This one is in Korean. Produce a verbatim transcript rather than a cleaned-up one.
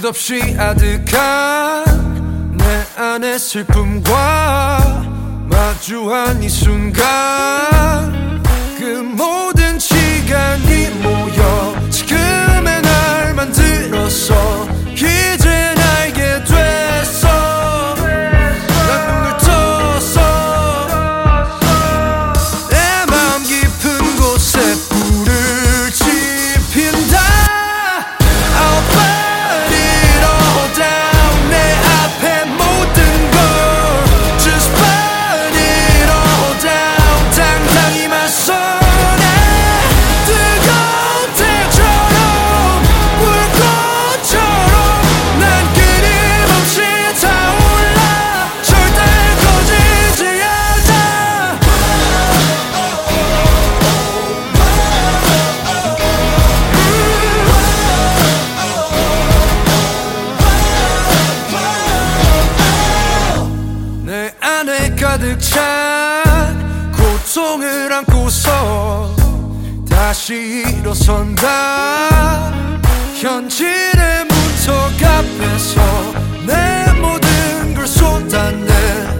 끝없이 아득한 내 안의 슬픔과 마주한 이 순간 그 모든 시간이 모여 지금의 날 만들었어. 이제 알게 됐어. 난 눈을 떴어. 내 마음 깊은 곳에 불을 지핀다. I'll burn it all down. 내 앞에 모든 걸 Just burn it all down. 당당히 맞서 가득 찬 고통을 안고서 다시 일어선다. 현실의 문턱 앞에서 내 모든 걸 쏟아내.